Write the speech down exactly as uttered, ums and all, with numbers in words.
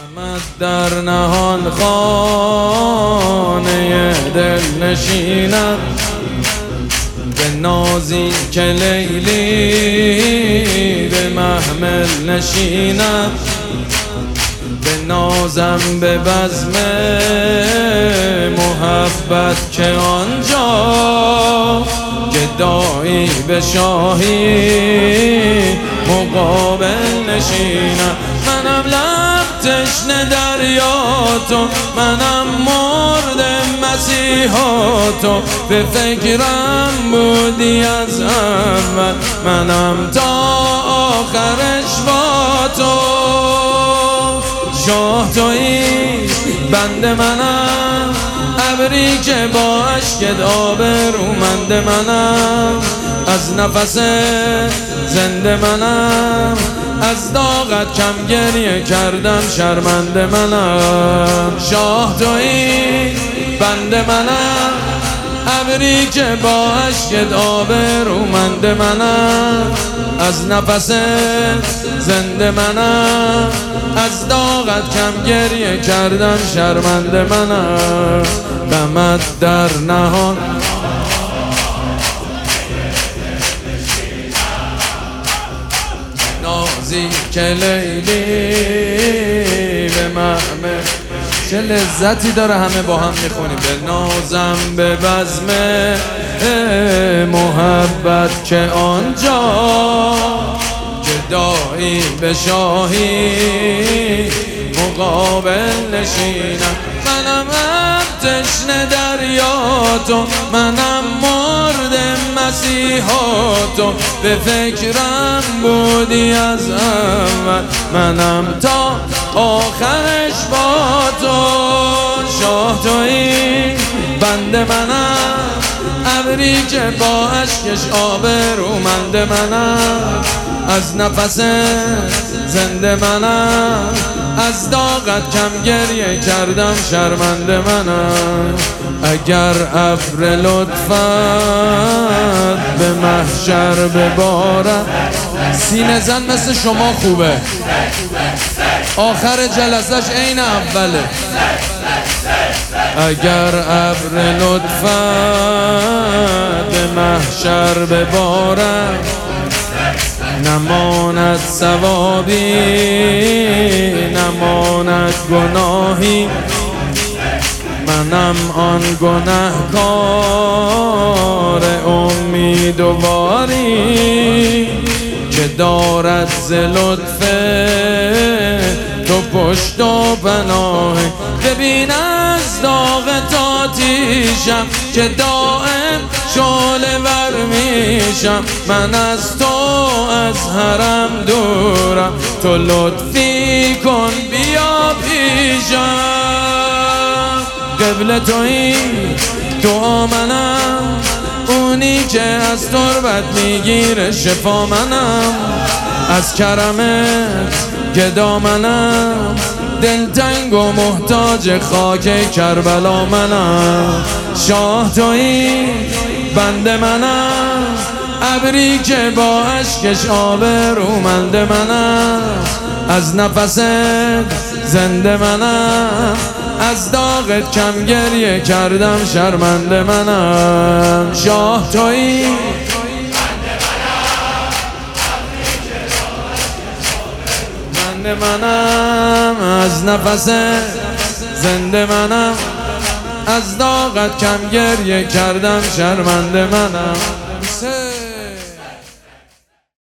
غمت در نهان خانه دل نشینم، به نازی که لیلی به محمل نشینم، به نازم به بزم محبت که آنجا گدایی به شاهی مقابل نشینم. منم لب تشنه دریاتو، منم مرد مسیحاتو، به فکرم بودی از اول، منم تا آخرش با تو. شاه تویی بند منم، ابری که با اشکت آبرومند منم، از نفس زنده منم، از داغت کم گریه کردم شرمنده منم. شاه تویی بند منم، ابری که با اشکت آبرومند منم، از نفس زنده منم، از داغت کم گریه کردم شرمنده منم. غمت در نهان نازی که لیلی به محمل. چه لذتی داره همه با هم میخونیم. به نازم به بزم محبت که آنجا گدایی به شاهی مقابل نشینم. منم تشنه دریاتو، منم مرد مسیحاتو، به فکرم بودی از اول، منم تا آخرش با تو. شاه تویی بند منم، ابری که با اشکش آبرومند منم، از نفس زنده منم، از داغت کم گریه کردم شرمنده منم. اگر ابر لطفت به محشر ببارد، سینه زن مثل شما خوبه، آخر جلسش عین اوله. اگر ابر لطفت به محشر ببارد، نماند ثوابی نماند گناهی، منم آن گنهکار امیدواری که دارد ز لطف تو پشت و پناهی. ببین از داغ تاتیشم که دائم شعله ور میشم، من از تو از حرم دورم، تو لطفی کن بیا پیشم. قبل تویی دعا منم، اونی که از تربت میگیره شفا منم، از کرمت گدا منم، دلتنگ و محتاج خاک کربلا منم. شاه تویی بند منم، ابری که با اشکش آبرومند منم، از نفست زنده منم، از داغت کم گریه کردم شرمنده منم. شاه تویی بند منم، از نفس زنده منم، از داغت کم گریه کردم شرمنده منم.